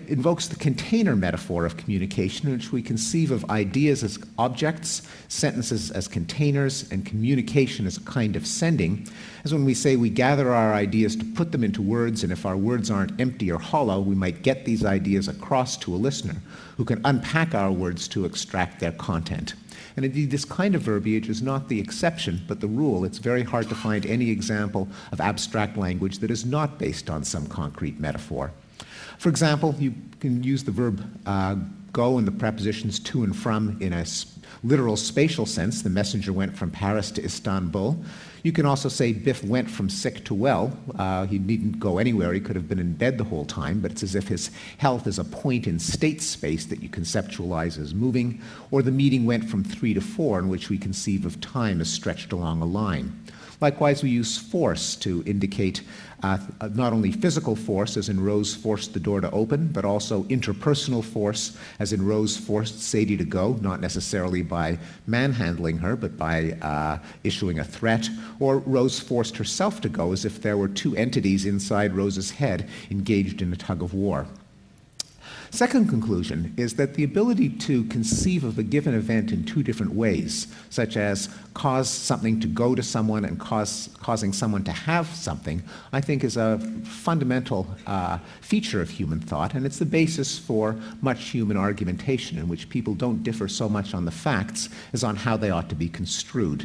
invokes the container metaphor of communication, in which we conceive of ideas as objects, sentences as containers, and communication as a kind of sending, as when we say we gather our ideas to put them into words, and if our words aren't empty or hollow, we might get these ideas across to a listener who can unpack our words to extract their content. And indeed, this kind of verbiage is not the exception, but the rule. It's very hard to find any example of abstract language that is not based on some concrete metaphor. For example, you can use the verb go and the prepositions to and from in a literal spatial sense. The messenger went from Paris to Istanbul. You can also say Biff went from sick to well. He needn't go anywhere. He could have been in bed the whole time, but it's as if his health is a point in state space that you conceptualize as moving. Or the meeting went from 3 to 4, in which we conceive of time as stretched along a line. Likewise, we use force to indicate not only physical force, as in Rose forced the door to open, but also interpersonal force, as in Rose forced Sadie to go, not necessarily by manhandling her, but by issuing a threat, or Rose forced herself to go, as if there were two entities inside Rose's head engaged in a tug of war. Second conclusion is that the ability to conceive of a given event in two different ways, such as cause something to go to someone and causing someone to have something, I think is a fundamental feature of human thought, and it's the basis for much human argumentation in which people don't differ so much on the facts as on how they ought to be construed.